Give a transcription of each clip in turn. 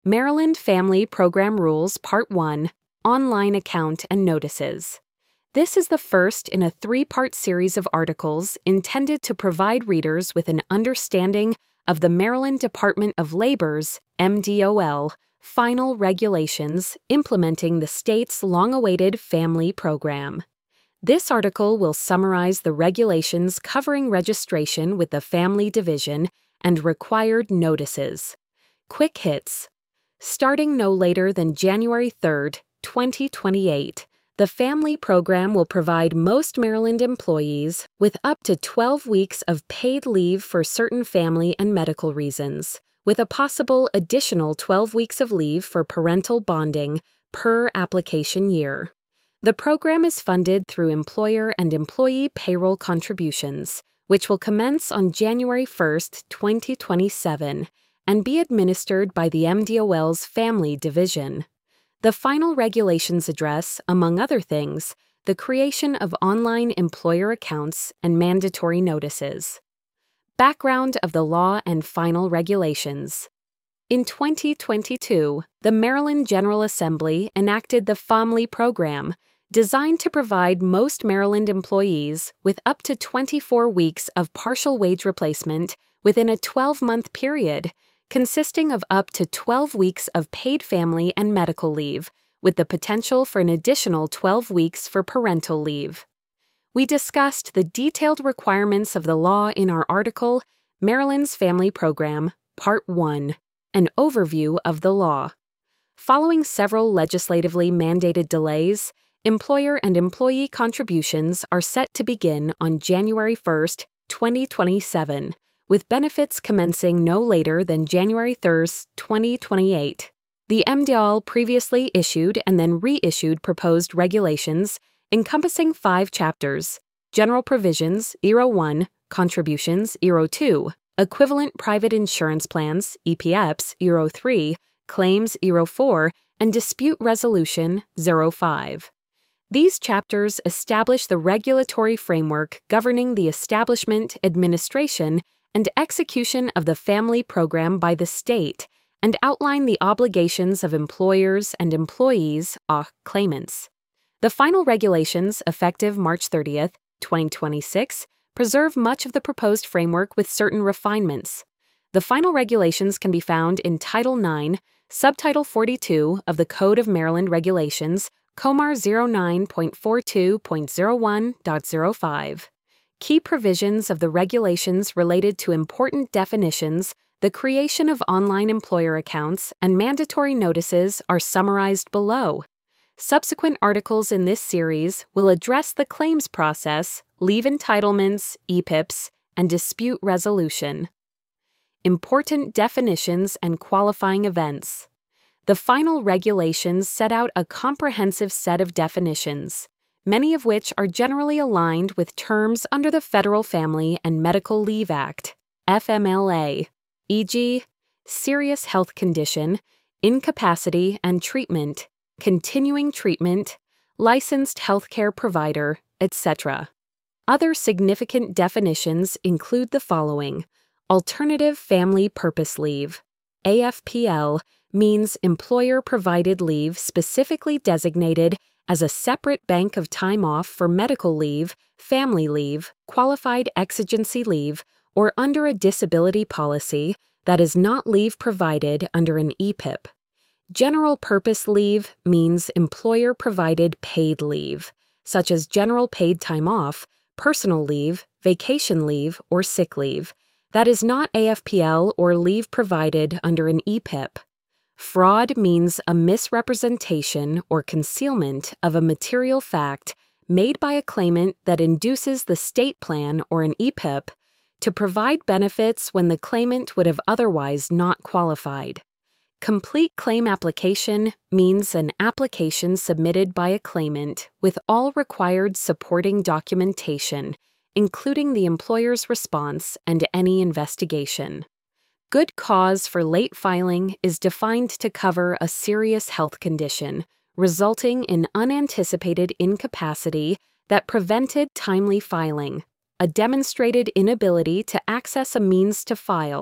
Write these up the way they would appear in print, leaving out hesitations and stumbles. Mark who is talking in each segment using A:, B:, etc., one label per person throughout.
A: Maryland Family Program Rules Part 1, Online Account and Notices. This is the first in a three-part series of articles intended to provide readers with an understanding of the Maryland Department of Labor's, MDOL, final regulations implementing the state's long-awaited family program. This article will summarize the regulations covering registration with the Family Division and required notices. Quick hits. Starting no later than January 3, 2028, the Family Program will provide most Maryland employees with up to 12 weeks of paid leave for certain family and medical reasons, with a possible additional 12 weeks of leave for parental bonding per application year. The program is funded through employer and employee payroll contributions, which will commence on January 1, 2027, and be administered by the MDOL's Family Division. The final regulations address, among other things, the creation of online employer accounts and mandatory notices. Background of the law and final regulations. In 2022, the Maryland General Assembly enacted the Family Program, designed to provide most Maryland employees with up to 24 weeks of partial wage replacement within a 12-month period, consisting of up to 12 weeks of paid family and medical leave, with the potential for an additional 12 weeks for parental leave. We discussed the detailed requirements of the law in our article, Maryland's Family Program, Part 1, an overview of the law. Following several legislatively mandated delays, employer and employee contributions are set to begin on January 1, 2027, with benefits commencing no later than January 3, 2028. The MDOL previously issued and then reissued proposed regulations encompassing 5 chapters: General Provisions, ERO 1, Contributions, ERO 2, Equivalent Private Insurance Plans, EPEPs, ERO 3, Claims, ERO 4, and Dispute Resolution, ERO 5. These chapters establish the regulatory framework governing the establishment, administration, and execution of the Family Program by the state and outline the obligations of employers and employees, claimants. The final regulations, effective March 30, 2026, preserve much of the proposed framework with certain refinements. The final regulations can be found in Title 9, Subtitle 42 of the Code of Maryland Regulations, Comar 09.42.01.05. Key provisions of the regulations related to important definitions, the creation of online employer accounts, and mandatory notices are summarized below. Subsequent articles in this series will address the claims process, leave entitlements, EPIPs, and dispute resolution. Important definitions and qualifying events. The final regulations set out a comprehensive set of definitions, many of which are generally aligned with terms under the Federal Family and Medical Leave Act, FMLA, e.g., serious health condition, incapacity and treatment, continuing treatment, licensed healthcare provider, etc. Other significant definitions include the following: Alternative Family Purpose Leave, AFPL, means employer-provided leave specifically designated as a separate bank of time off for medical leave, family leave, qualified exigency leave, or under a disability policy that is not leave provided under an EPIP. General Purpose Leave means employer-provided paid leave, such as general paid time off, personal leave, vacation leave, or sick leave, that is not AFPL or leave provided under an EPIP. Fraud means a misrepresentation or concealment of a material fact made by a claimant that induces the state plan or an EPIP to provide benefits when the claimant would have otherwise not qualified. Complete claim application means an application submitted by a claimant with all required supporting documentation, including the employer's response and any investigation. Good cause for late filing is defined to cover a serious health condition resulting in unanticipated incapacity that prevented timely filing, a demonstrated inability to access a means to file,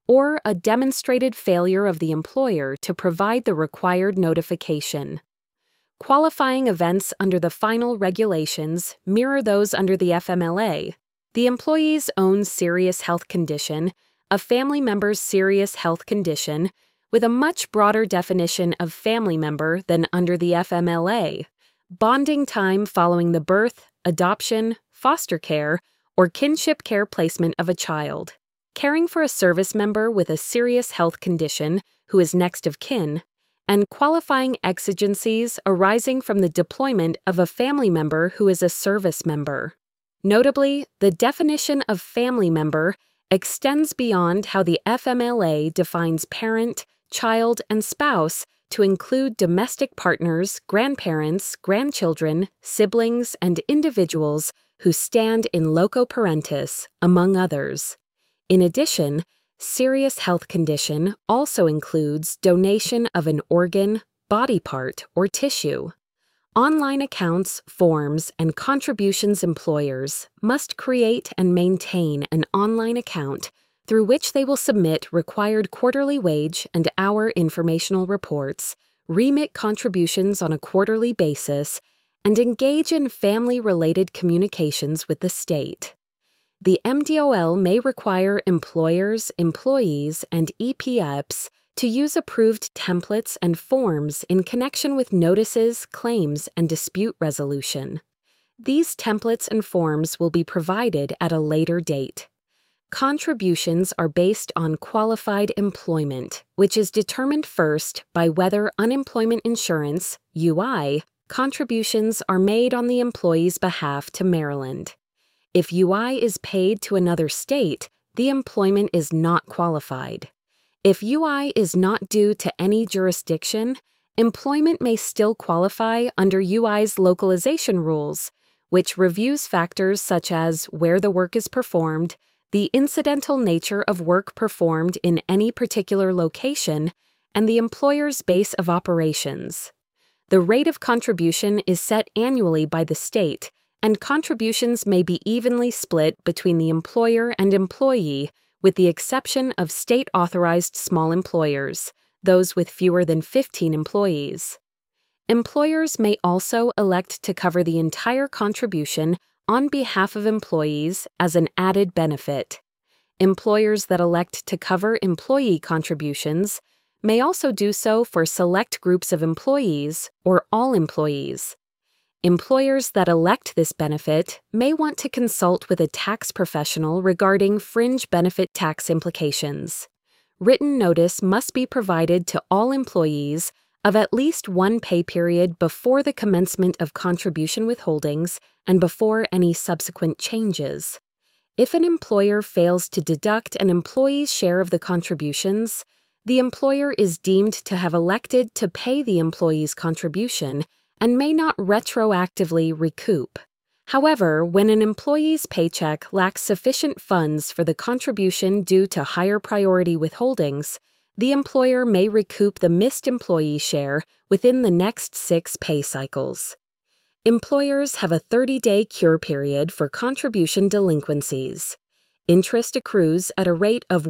A: or a demonstrated failure of the employer to provide the required notification. Qualifying events under the final regulations mirror those under the FMLA. The employee's own serious health condition, a family member's serious health condition, with a much broader definition of family member than under the FMLA, bonding time following the birth, adoption, foster care, or kinship care placement of a child, caring for a service member with a serious health condition who is next of kin, and qualifying exigencies arising from the deployment of a family member who is a service member. Notably, the definition of family member extends beyond how the FMLA defines parent, child, and spouse to include domestic partners, grandparents, grandchildren, siblings, and individuals who stand in loco parentis, among others. In addition, serious health condition also includes donation of an organ, body part, or tissue. Online accounts, forms, and contributions employers must create and maintain an online account through which they will submit required quarterly wage and hour informational reports, remit contributions on a quarterly basis, and engage in family-related communications with the state. The MDOL may require employers, employees, and EPEPs to use approved templates and forms in connection with notices, claims, and dispute resolution. These templates and forms will be provided at a later date. Contributions are based on qualified employment, which is determined first by whether unemployment insurance, UI, contributions are made on the employee's behalf to Maryland. If UI is paid to another state, the employment is not qualified. If UI is not due to any jurisdiction, employment may still qualify under UI's localization rules, which reviews factors such as where the work is performed, the incidental nature of work performed in any particular location, and the employer's base of operations. The rate of contribution is set annually by the state, and contributions may be evenly split between the employer and employee, with the exception of state-authorized small employers, those with fewer than 15 employees. Employers may also elect to cover the entire contribution on behalf of employees as an added benefit. Employers that elect to cover employee contributions may also do so for select groups of employees or all employees. Employers that elect this benefit may want to consult with a tax professional regarding fringe benefit tax implications. Written notice must be provided to all employees of at least one pay period before the commencement of contribution withholdings and before any subsequent changes. If an employer fails to deduct an employee's share of the contributions, the employer is deemed to have elected to pay the employee's contribution and may not retroactively recoup. However, when an employee's paycheck lacks sufficient funds for the contribution due to higher priority withholdings, the employer may recoup the missed employee share within the next 6 pay cycles. Employers have a 30-day cure period for contribution delinquencies. Interest accrues at a rate of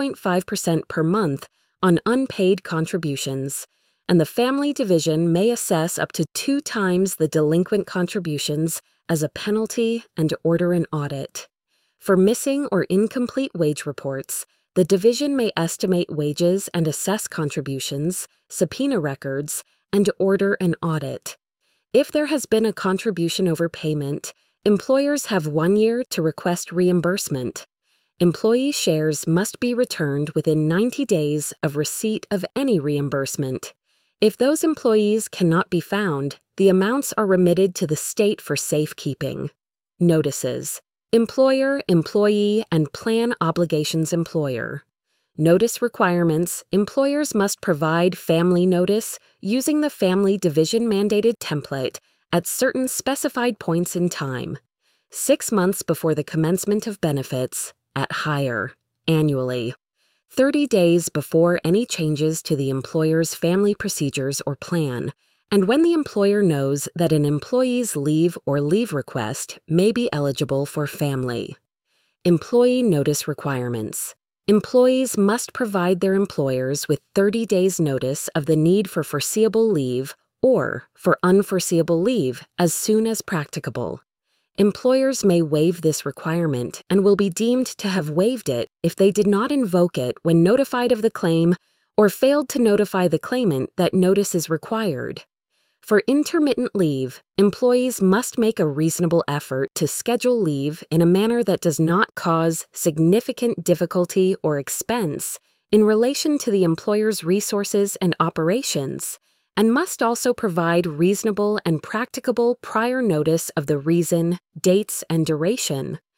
A: 1.5% per month on unpaid contributions, and the family division may assess up to 2 times the delinquent contributions as a penalty and order an audit. For missing or incomplete wage reports, the division may estimate wages and assess contributions, subpoena records, and order an audit. If there has been a contribution overpayment, employers have 1 year to request reimbursement. Employee shares must be returned within 90 days of receipt of any reimbursement. If those employees cannot be found, the amounts are remitted to the state for safekeeping. Notices: employer, employee, and plan obligations employer. Notice requirements: employers must provide family notice using the family division mandated template at certain specified points in time, 6 months before the commencement of benefits, at hire, annually, 30 days before any changes to the employer's family procedures or plan, and when the employer knows that an employee's leave or leave request may be eligible for family. Employee notice requirements. Employees must provide their employers with 30 days' notice of the need for foreseeable leave or for unforeseeable leave as soon as practicable. Employers may waive this requirement and will be deemed to have waived it if they did not invoke it when notified of the claim or failed to notify the claimant that notice is required. For intermittent leave, employees must make a reasonable effort to schedule leave in a manner that does not cause significant difficulty or expense in relation to the employer's resources and operations, and must also provide reasonable and practicable prior notice of the reason, dates, and duration